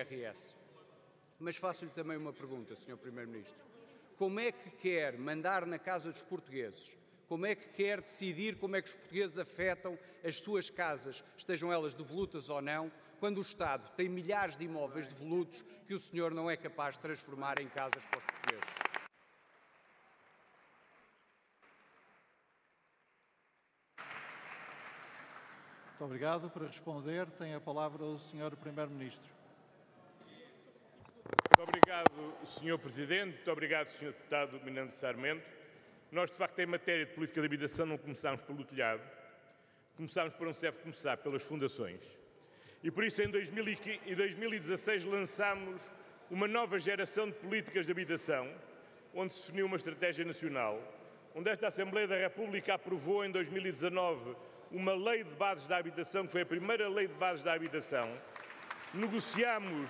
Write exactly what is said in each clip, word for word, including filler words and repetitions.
R S. Mas faço-lhe também uma pergunta, senhor Primeiro-Ministro. Como é que quer mandar na casa dos portugueses? Como é que quer decidir como é que os portugueses afetam as suas casas, estejam elas devolutas ou não, quando o Estado tem milhares de imóveis devolutos que o senhor não é capaz de transformar em casas para os portugueses? Muito obrigado. Para responder, tem a palavra o senhor Primeiro-Ministro. Muito obrigado, senhor Presidente. Muito obrigado, senhor Deputado Miranda Sarmento. Nós, de facto, em matéria de política de habitação, não começámos pelo telhado. Começámos por onde se deve começar, pelas fundações. E por isso, em dois mil e dezasseis, lançámos uma nova geração de políticas de habitação, onde se definiu uma estratégia nacional, onde esta Assembleia da República aprovou, em dois mil e dezanove, uma lei de bases da habitação, que foi a primeira lei de bases da habitação. Negociámos,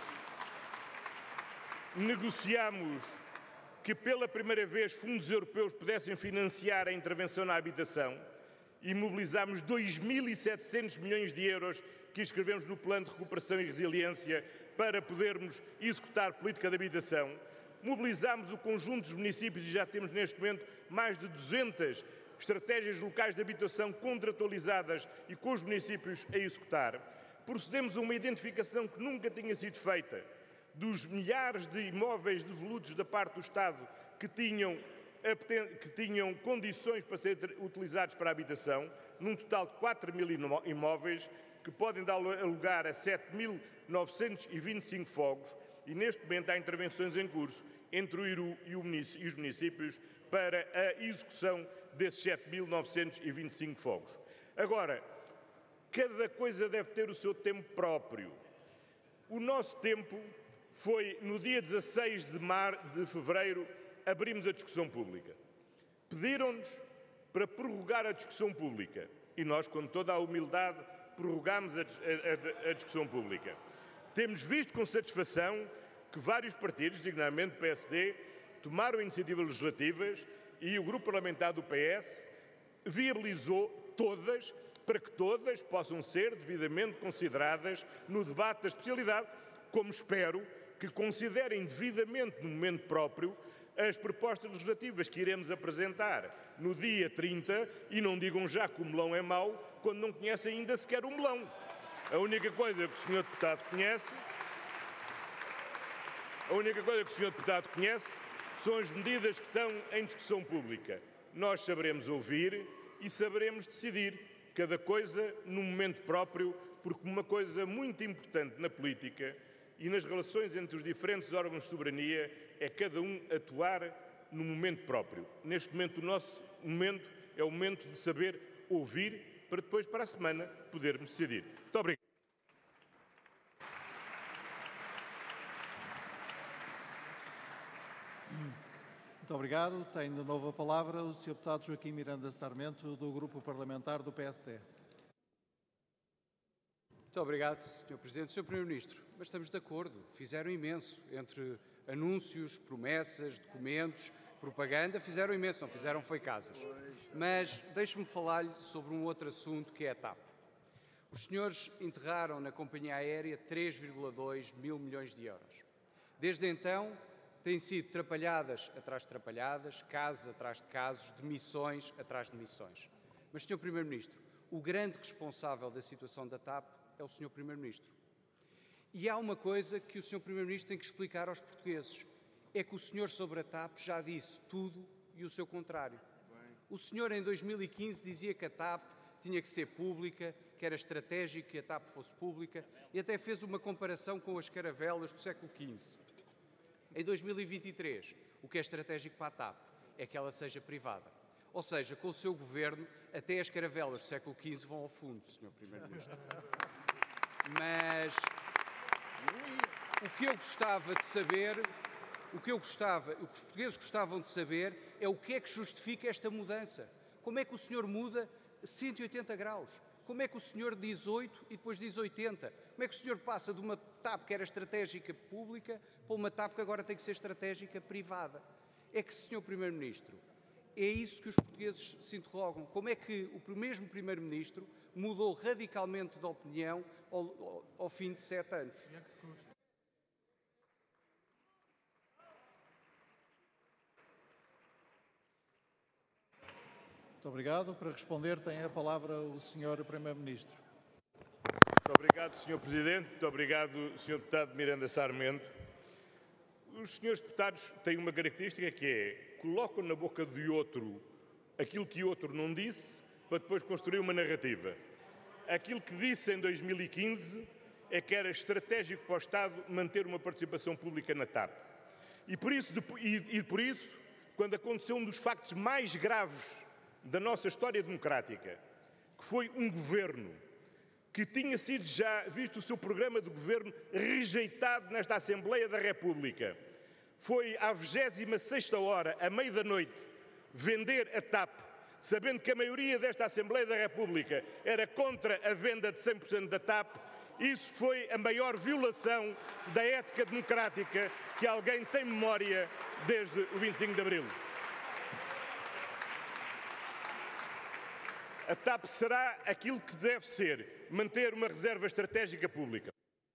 negociámos que pela primeira vez fundos europeus pudessem financiar a intervenção na habitação e mobilizámos dois mil e setecentos milhões de euros que inscrevemos no Plano de Recuperação e Resiliência para podermos executar política de habitação. Mobilizámos o conjunto dos municípios e já temos neste momento mais de duzentas estratégias locais de habitação contratualizadas e com os municípios a executar. Procedemos a uma identificação que nunca tinha sido feita dos milhares de imóveis devolutos da parte do Estado que tinham, que tinham condições para serem utilizados para a habitação, num total de quatro mil imóveis, que podem dar lugar a sete mil novecentos e vinte e cinco fogos, e neste momento há intervenções em curso entre o Iru e os municípios para a execução desses sete mil novecentos e vinte e cinco fogos. Agora, cada coisa deve ter o seu tempo próprio. O nosso tempo foi, no dia dezasseis de, mar, de fevereiro, abrimos a discussão pública. Pediram-nos para prorrogar a discussão pública e nós, com toda a humildade, prorrogámos a, a, a discussão pública. Temos visto com satisfação que vários partidos, designadamente o P S D, tomaram iniciativas legislativas e o Grupo Parlamentar do P S viabilizou todas para que todas possam ser devidamente consideradas no debate da especialidade, como espero que considerem devidamente no momento próprio as propostas legislativas que iremos apresentar no dia trinta e não digam já que o melão é mau quando não conhecem ainda sequer o melão. A única coisa que o senhor Deputado conhece, a única coisa que o senhor Deputado conhece são as medidas que estão em discussão pública. Nós saberemos ouvir e saberemos decidir cada coisa no momento próprio, porque uma coisa muito importante na política e nas relações entre os diferentes órgãos de soberania é cada um atuar no momento próprio. Neste momento, o nosso momento é o momento de saber ouvir para depois, para a semana, podermos decidir. Muito obrigado. Muito obrigado. Tem de novo a palavra o senhor Deputado Joaquim Miranda Sarmento, do Grupo Parlamentar do P S D. Muito obrigado, senhor Presidente. senhor Primeiro-Ministro, mas estamos de acordo. Fizeram imenso. Entre anúncios, promessas, documentos, propaganda, fizeram imenso. Não fizeram foi casas. Mas deixe-me falar-lhe sobre um outro assunto, que é a TAP. Os senhores enterraram na companhia aérea três vírgula dois mil milhões de euros. Desde então, têm sido trapalhadas atrás de trapalhadas, casos atrás de casos, demissões atrás de demissões. Mas, senhor Primeiro-Ministro, o grande responsável da situação da TAP é o senhor Primeiro-Ministro. E há uma coisa que o senhor Primeiro-Ministro tem que explicar aos portugueses. É que o senhor sobre a TAP já disse tudo e o seu contrário. O senhor, em dois mil e quinze, dizia que a TAP tinha que ser pública, que era estratégico que a TAP fosse pública, e até fez uma comparação com as caravelas do século quinze. Em dois mil e vinte e três, o que é estratégico para a TAP é que ela seja privada. Ou seja, com o seu governo, até as caravelas do século quinze vão ao fundo, senhor Primeiro-Ministro. Mas o que eu gostava de saber, o que eu gostava, o que os portugueses gostavam de saber é o que é que justifica esta mudança. Como é que o senhor muda cento e oitenta graus? Como é que o senhor diz oito e depois diz oitenta? Como é que o senhor passa de uma TAP que era estratégica pública para uma TAP que agora tem que ser estratégica privada? É que, senhor Primeiro-Ministro, é isso que os portugueses se interrogam. Como é que o mesmo Primeiro-Ministro mudou radicalmente de opinião ao, ao, ao fim de sete anos? Muito obrigado. Para responder, tem a palavra o senhor Primeiro-Ministro. Muito obrigado, senhor Presidente. Muito obrigado, senhor Deputado Miranda Sarmento. Os senhores deputados têm uma característica que é, colocam na boca de outro aquilo que o outro não disse, para depois construir uma narrativa. Aquilo que disse em dois mil e quinze é que era estratégico para o Estado manter uma participação pública na TAP. E por isso, e, e por isso, quando aconteceu um dos factos mais graves da nossa história democrática, que foi um governo que tinha sido já visto o seu programa de governo rejeitado nesta Assembleia da República, foi à vigésima sexta hora, à meia da noite, vender a TAP, sabendo que a maioria desta Assembleia da República era contra a venda de cem por cento da TAP. Isso foi a maior violação da ética democrática que alguém tem memória desde o vinte e cinco de Abril. A TAP será aquilo que deve ser, manter uma reserva estratégica pública.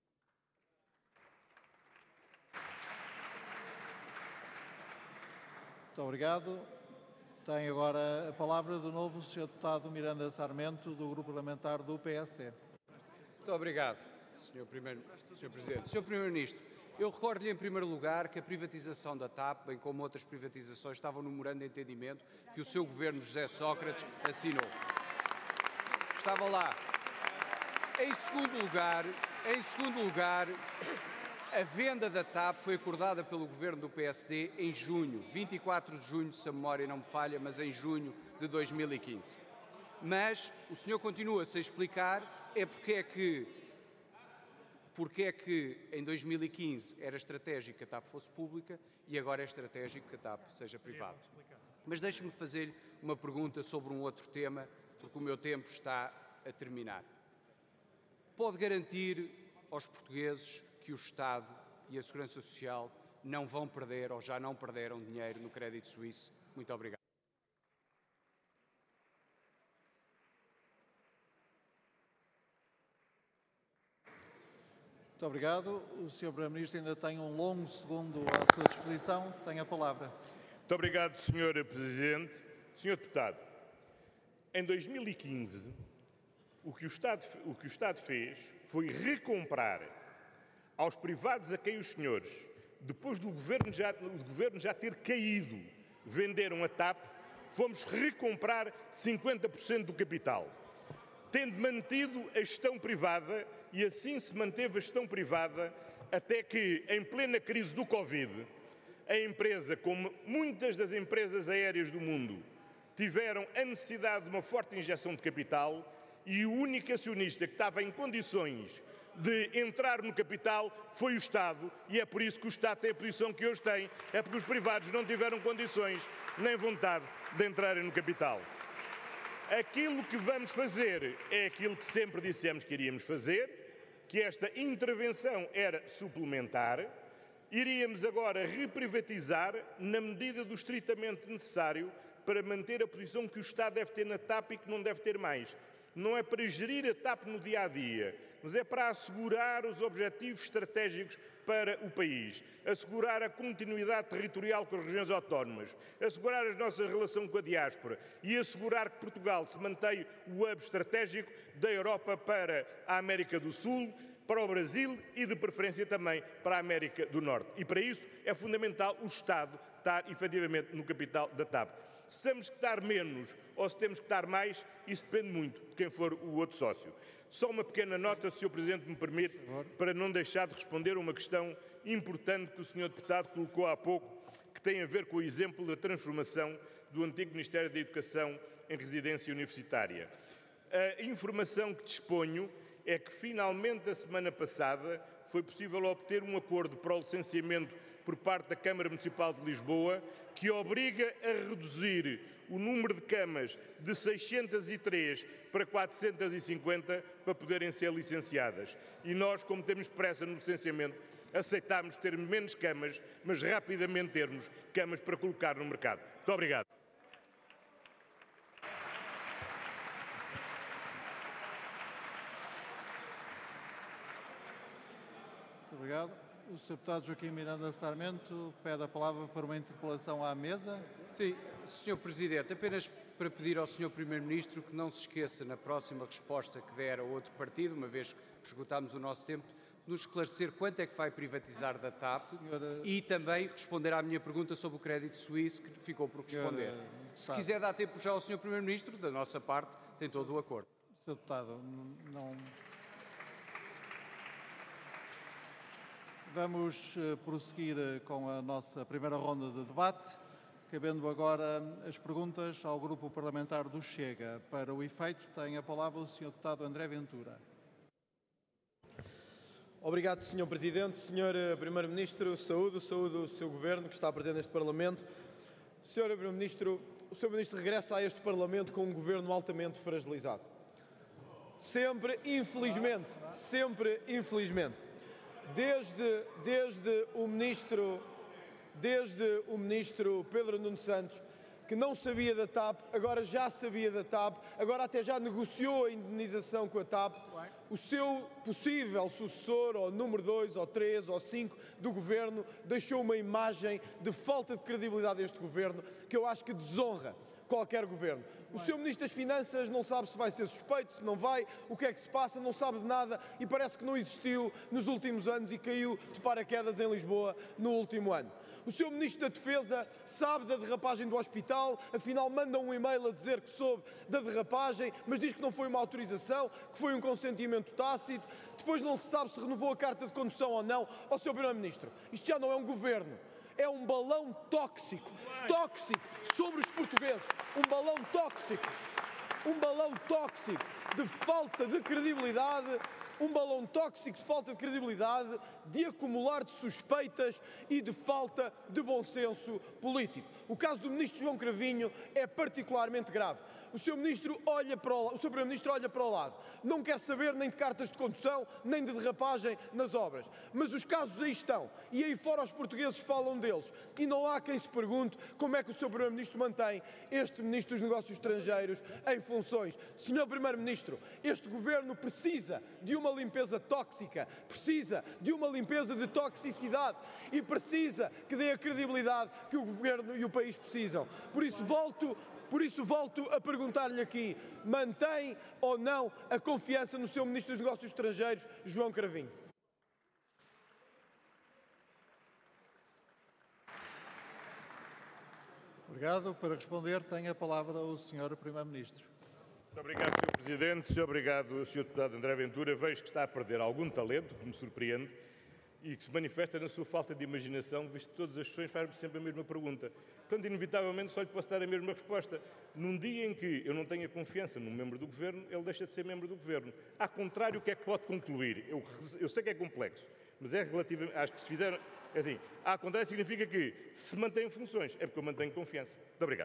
Muito obrigado. Tem agora a palavra de novo o senhor Deputado Miranda Sarmento, do Grupo Parlamentar do P S D. Muito obrigado, senhor Primeiro, senhor Presidente. senhor Primeiro-Ministro, eu recordo-lhe em primeiro lugar que a privatização da TAP, bem como outras privatizações, estavam no memorando de entendimento que o seu governo, José Sócrates, assinou. Estava lá. Em segundo lugar, em segundo lugar, a venda da TAP foi acordada pelo governo do P S D em junho, vinte e quatro de junho, se a memória não me falha, mas em junho de dois mil e quinze. Mas o senhor continua sem explicar é porque é que, porque é que em dois mil e quinze era estratégico que a TAP fosse pública e agora é estratégico que a TAP seja privada. Mas deixe-me fazer uma pergunta sobre um outro tema, porque o meu tempo está a terminar. Pode garantir aos portugueses que o Estado e a Segurança Social não vão perder ou já não perderam dinheiro no crédito suíço? Muito obrigado. Muito obrigado. O senhor Primeiro-Ministro ainda tem um longo segundo à sua disposição. Tem a palavra. Muito obrigado, senhor Presidente. senhor Deputado, em dois mil e quinze, o que o Estado, o que o Estado fez foi recomprar aos privados a quem os senhores, depois do governo já, do governo já ter caído, venderam a TAP, fomos recomprar cinquenta por cento do capital, tendo mantido a gestão privada, e assim se manteve a gestão privada até que, em plena crise do Covid, a empresa, como muitas das empresas aéreas do mundo, tiveram a necessidade de uma forte injeção de capital e o único acionista que estava em condições de entrar no capital foi o Estado, e é por isso que o Estado tem a posição que hoje tem, é porque os privados não tiveram condições nem vontade de entrarem no capital. Aquilo que vamos fazer é aquilo que sempre dissemos que iríamos fazer, que esta intervenção era suplementar. Iríamos agora reprivatizar na medida do estritamente necessário para manter a posição que o Estado deve ter na TAP e que não deve ter mais. Não é para gerir a TAP no dia-a-dia, mas é para assegurar os objetivos estratégicos para o país, assegurar a continuidade territorial com as regiões autónomas, assegurar a nossa relação com a diáspora e assegurar que Portugal se mantém o hub estratégico da Europa para a América do Sul, para o Brasil e, de preferência, também para a América do Norte. E para isso é fundamental o Estado estar efetivamente no capital da TAP. Se temos que estar menos ou se temos que estar mais, isso depende muito de quem for o outro sócio. Só uma pequena nota, se o Presidente me permite, para não deixar de responder a uma questão importante que o senhor Deputado colocou há pouco, que tem a ver com o exemplo da transformação do antigo Ministério da Educação em residência universitária. A informação que disponho é que, finalmente, a semana passada, foi possível obter um acordo para o licenciamento por parte da Câmara Municipal de Lisboa, que obriga a reduzir o número de camas de seiscentas e três para quatrocentas e cinquenta para poderem ser licenciadas. E nós, como temos pressa no licenciamento, aceitámos ter menos camas, mas rapidamente termos camas para colocar no mercado. Muito obrigado. Muito obrigado. O senhor Deputado Joaquim Miranda Sarmento pede a palavra para uma interpelação à mesa. Sim, senhor Presidente, apenas para pedir ao senhor Primeiro-Ministro que não se esqueça, na próxima resposta que der a outro partido, uma vez que esgotámos o nosso tempo, nos esclarecer quanto é que vai privatizar da TAP Senhora... e também responder à minha pergunta sobre o crédito suíço, que ficou por responder. Senhora... Se quiser dar tempo já ao senhor Primeiro-Ministro, da nossa parte, tem todo o acordo. senhor Deputado, não... Vamos prosseguir com a nossa primeira ronda de debate, cabendo agora as perguntas ao Grupo Parlamentar do Chega. Para o efeito, tem a palavra o senhor Deputado André Ventura. Obrigado, senhor Presidente. senhor Primeiro-Ministro, saúdo, saúdo o seu Governo, que está presente neste Parlamento. senhor Primeiro-Ministro, o senhor Ministro regressa a este Parlamento com um Governo altamente fragilizado. Sempre, infelizmente, sempre, infelizmente. Desde, desde, o ministro, desde o Ministro Pedro Nuno Santos, que não sabia da TAP, agora já sabia da TAP, agora até já negociou a indenização com a TAP, o seu possível sucessor, ou número dois, ou três, ou cinco do Governo, deixou uma imagem de falta de credibilidade a este Governo, que eu acho que desonra qualquer Governo. O senhor Ministro das Finanças não sabe se vai ser suspeito, se não vai, o que é que se passa, não sabe de nada e parece que não existiu nos últimos anos e caiu de paraquedas em Lisboa no último ano. O senhor Ministro da Defesa sabe da derrapagem do hospital, afinal manda um e-mail a dizer que soube da derrapagem, mas diz que não foi uma autorização, que foi um consentimento tácito. Depois não se sabe se renovou a carta de condução ou não. Ó senhor Primeiro-Ministro, isto já não é um governo. É um balão tóxico, tóxico sobre os portugueses, um balão tóxico, um balão tóxico de falta de credibilidade, um balão tóxico de falta de credibilidade, de acumular de suspeitas e de falta de bom senso político. O caso do Ministro João Cravinho é particularmente grave. O senhor Ministro olha para o, o senhor Primeiro-Ministro olha para o lado, não quer saber nem de cartas de condução, nem de derrapagem nas obras. Mas os casos aí estão, e aí fora os portugueses falam deles. E não há quem se pergunte como é que o senhor Primeiro-Ministro mantém este Ministro dos Negócios Estrangeiros em funções. senhor Primeiro-Ministro, este Governo precisa de uma limpeza tóxica, precisa de uma limpeza de toxicidade e precisa que dê a credibilidade que o Governo e o país precisam. Por isso volto... Por isso volto a perguntar-lhe aqui, mantém ou não a confiança no seu Ministro dos Negócios Estrangeiros, João Cravinho? Obrigado. Para responder, tem a palavra o senhor Primeiro-Ministro. Muito obrigado, senhor Presidente. Muito obrigado, senhor Deputado André Ventura. Vejo que está a perder algum talento, que me surpreende, e que se manifesta na sua falta de imaginação, visto que todas as sessões fazem sempre a mesma pergunta. Portanto, inevitavelmente, só lhe posso dar a mesma resposta. Num dia em que eu não tenha confiança num membro do Governo, ele deixa de ser membro do Governo. Ao contrário, o que é que pode concluir? Eu, eu sei que é complexo, mas é relativamente... Acho que se fizeram... É assim, ao contrário significa que, se mantém funções, é porque eu mantenho confiança. Muito obrigado.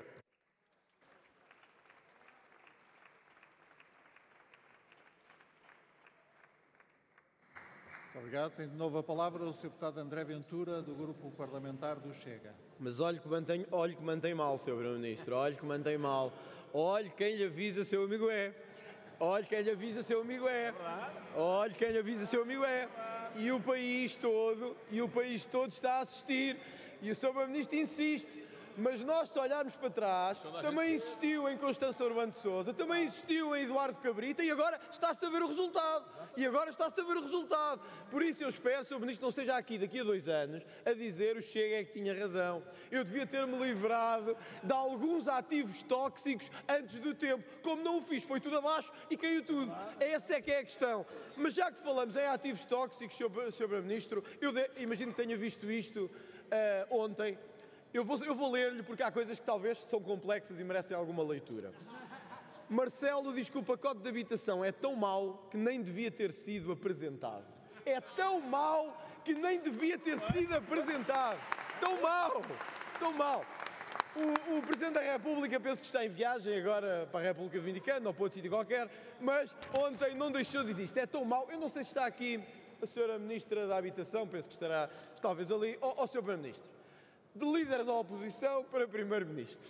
Obrigado. Tem de novo a palavra o senhor Deputado André Ventura, do Grupo Parlamentar do Chega. Mas olhe que mantém, olhe que mantém mal, senhor Primeiro-Ministro, olhe que mantém mal. Olhe quem lhe avisa, seu amigo é. Olhe quem lhe avisa, seu amigo é. Olhe quem lhe avisa, seu amigo é. E o país todo, e o país todo está a assistir. E o senhor Primeiro-Ministro insiste. Mas nós, se olharmos para trás, também insistiu em Constança Urbano de Sousa, também insistiu em Eduardo Cabrita e agora está-se a ver o resultado. E agora está-se a ver o resultado. Por isso eu espero que o senhor Ministro não esteja aqui daqui a dois anos a dizer o Chega é que tinha razão. Eu devia ter-me livrado de alguns ativos tóxicos antes do tempo. Como não o fiz, foi tudo abaixo e caiu tudo. Essa é que é a questão. Mas já que falamos em ativos tóxicos, senhor Primeiro-Ministro, eu de, imagino que tenha visto isto uh, ontem. Eu vou, eu vou ler-lhe porque há coisas que talvez são complexas e merecem alguma leitura. Marcelo diz que o pacote de habitação é tão mau que nem devia ter sido apresentado. É tão mau que nem devia ter sido apresentado. Tão mau, tão mau. O, o Presidente da República penso que está em viagem agora para a República Dominicana ou para outro sítio qualquer, mas ontem não deixou de dizer isto. É tão mau. Eu não sei se está aqui a senhora Ministra da Habitação, penso que estará talvez ali, ou o senhor Primeiro-Ministro. De líder da oposição para Primeiro-Ministro.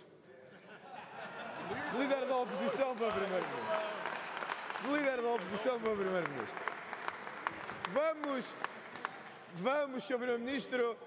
De líder da oposição para Primeiro-Ministro. De líder da oposição para Primeiro-Ministro. Vamos, vamos, senhor Primeiro-Ministro,